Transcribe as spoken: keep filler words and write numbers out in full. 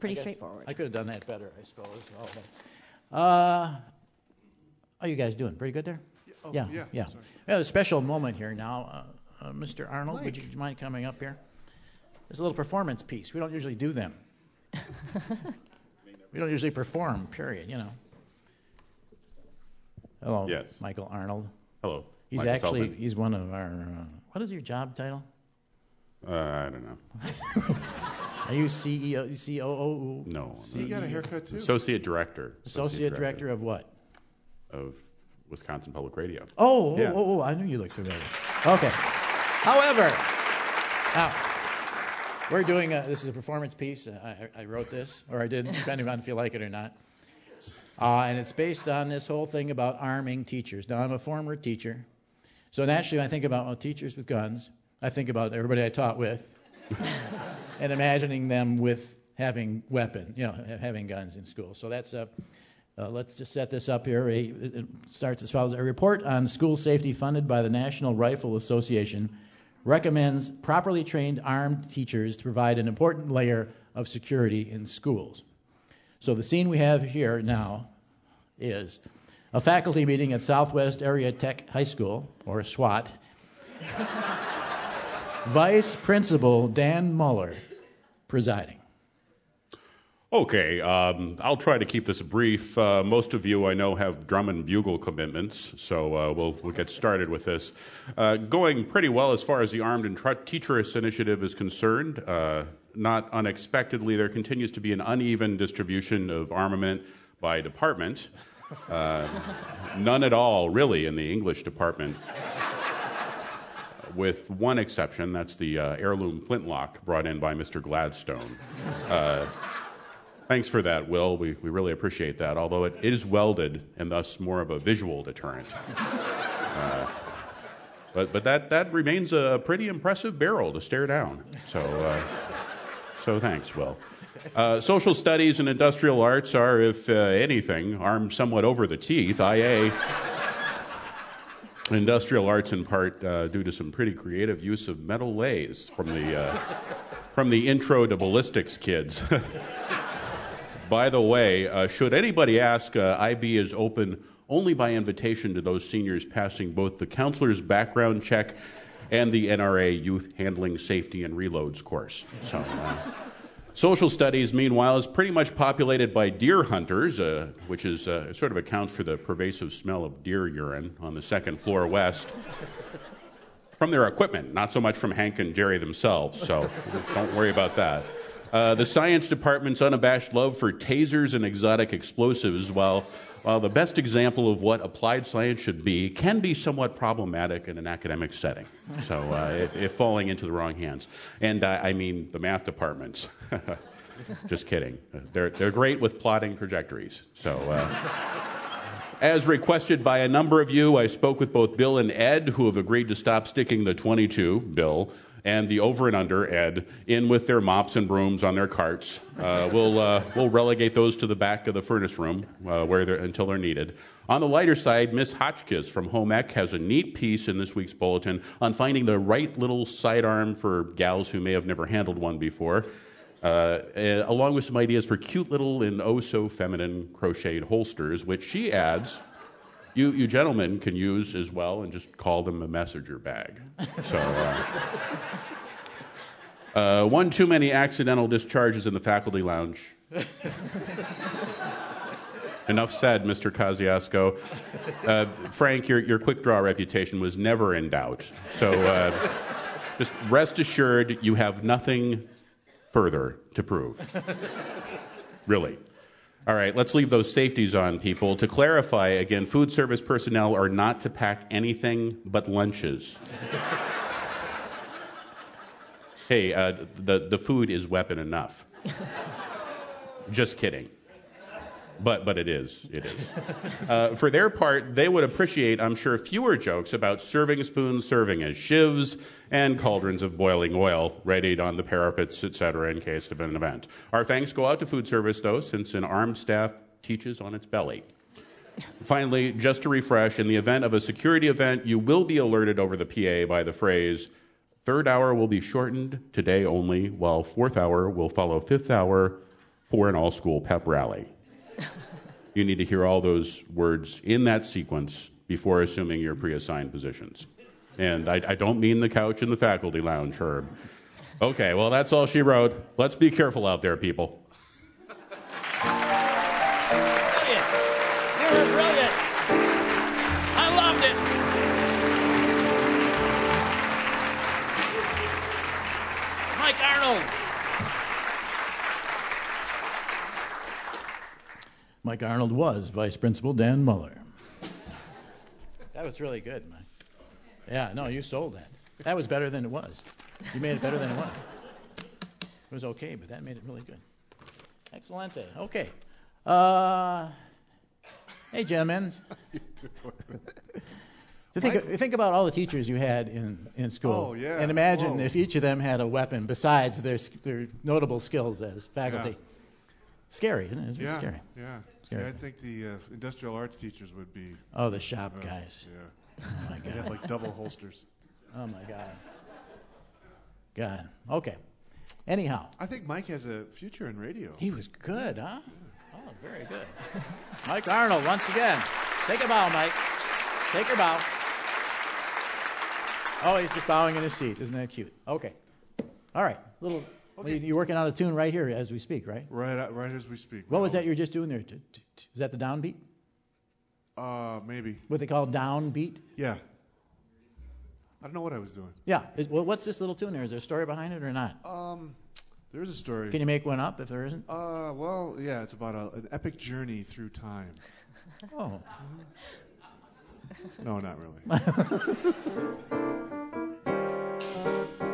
pretty straightforward. I could have done that better, I suppose. Oh, uh, how you guys doing? Pretty good there? Oh, yeah, yeah. yeah. We have a special moment here now. Uh, uh, Mister Arnold, would you, would you mind coming up here? There's a little performance piece. We don't usually do them. We don't usually perform, period, you know. Hello, yes. Michael Arnold. Hello. He's Michael actually, Feldman. he's one of our, uh, what is your job title? Uh, I don't know. Are you C E O, C O O? No. So you got a haircut, too? Associate Director. Associate Director of what? Of Wisconsin Public Radio. Oh, oh, Yeah. oh, oh, I knew you looked familiar. Okay. However, now, we're doing, a, this is a performance piece. I, I wrote this, or I did, depending on if you like it or not. Uh, and it's based on this whole thing about arming teachers. Now, I'm a former teacher. So naturally, when I think about well, teachers with guns, I think about everybody I taught with and imagining them with having weapon, you know, having guns in school. So that's a, uh, let's just set this up here. A, it starts as follows. A report on school safety funded by the National Rifle Association recommends properly trained armed teachers to provide an important layer of security in schools. So the scene we have here now is a faculty meeting at Southwest Area Tech High School, or SWAT. Vice Principal Dan Muller presiding. Okay, um, I'll try to keep this brief. Uh, most of you I know have drum and bugle commitments, so uh, we'll we'll get started with this. Uh, going pretty well as far as the Armed and Tr- Teacherous Initiative is concerned. Uh, not unexpectedly, there continues to be an uneven distribution of armament by department. Uh, none at all, really, in the English department. With one exception, that's the uh, heirloom flintlock brought in by Mister Gladstone. Uh, thanks for that, Will. We, we really appreciate that, although it is welded and thus more of a visual deterrent. Uh, but but that, that remains a pretty impressive barrel to stare down. So, uh, so thanks, Will. Uh, social studies and industrial arts are, if uh, anything, armed somewhat over the teeth. I A Industrial arts, in part, uh, due to some pretty creative use of metal lathes from the uh, from the intro to ballistics kids. By the way, uh, should anybody ask, uh, I B is open only by invitation to those seniors passing both the counselor's background check and the N R A Youth Handling Safety and Reloads course. So. Uh, Social studies, meanwhile, is pretty much populated by deer hunters, uh, which is uh, sort of accounts for the pervasive smell of deer urine on the second floor west. From their equipment, not so much from Hank and Jerry themselves, so don't worry about that. Uh, the science department's unabashed love for tasers and exotic explosives, while, while the best example of what applied science should be, can be somewhat problematic in an academic setting. So uh, if, if falling into the wrong hands. And uh, I mean the math departments. Just kidding. They're, they're great with plotting trajectories. So uh, as requested by a number of you, I spoke with both Bill and Ed, who have agreed to stop sticking the twenty-two, Bill, and the over and under, Ed, in with their mops and brooms on their carts. Uh, we'll uh, we'll relegate those to the back of the furnace room uh, where they're, until they're needed. On the lighter side, Miss Hotchkiss from Home Ec has a neat piece in this week's bulletin on finding the right little sidearm for gals who may have never handled one before, uh, uh, along with some ideas for cute little and oh-so-feminine crocheted holsters, which she adds, you, you gentlemen can use as well and just call them a messenger bag. So, uh, uh, one too many accidental discharges in the faculty lounge. Enough said, Mister Kosciuszko. Uh, Frank, your, your quick draw reputation was never in doubt. So uh, just rest assured you have nothing further to prove. Really. All right, let's leave those safeties on, people. To clarify, again, food service personnel are not to pack anything but lunches. Hey, uh, the, the food is weapon enough. Just kidding. But but it is, it is. Uh, for their part, they would appreciate, I'm sure, fewer jokes about serving spoons serving as shivs and cauldrons of boiling oil readied on the parapets, et cetera, in case of an event. Our thanks go out to food service, though, since an armed staff teaches on its belly. Finally, just to refresh, in the event of a security event, you will be alerted over the P A by the phrase, third hour will be shortened today only, while fourth hour will follow fifth hour for an all-school pep rally. You need to hear all those words in that sequence before assuming your pre-assigned positions. And I, I don't mean the couch in the faculty lounge, Herb. Okay, well, that's all she wrote. Let's be careful out there, people. Brilliant. You were brilliant. I loved it. Mike Arnold. Mike Arnold was Vice Principal Dan Muller. That was really good, Mike. Yeah, no, you sold that. That was better than it was. You made it better than it was. It was okay, but that made it really good. Excellent. Okay. Uh, hey, gentlemen. To think, think about all the teachers you had in, in school. Oh, yeah. And imagine Whoa. if each of them had a weapon besides their, their notable skills as faculty. Yeah. Scary, isn't it? It's Yeah, scary. yeah. Scary. Yeah, I think the uh, industrial arts teachers would be. Oh, the shop uh, guys. Yeah. Oh, my They have God. like double holsters. Oh, my God. God. Okay. Anyhow, I think Mike has a future in radio. he was good, huh? Oh, very good. Mike Arnold, once again. Take a bow, Mike. Take your bow. Oh, he's just bowing in his seat. Isn't that cute? Okay. All right. Little. Well, you- you're working on a tune right here as we speak, right? Right, uh, right as we speak. What was Well, that you were just doing there? T- t- t- Is that the downbeat? Uh, maybe. What they call downbeat? Yeah. I don't know what I was doing. Yeah. Is, well, what's this little tune there? Is there a story behind it or not? Um, there is a story. Can you make one up if there isn't? Uh, well, yeah, it's about a, an epic journey through time. Oh. No, not really.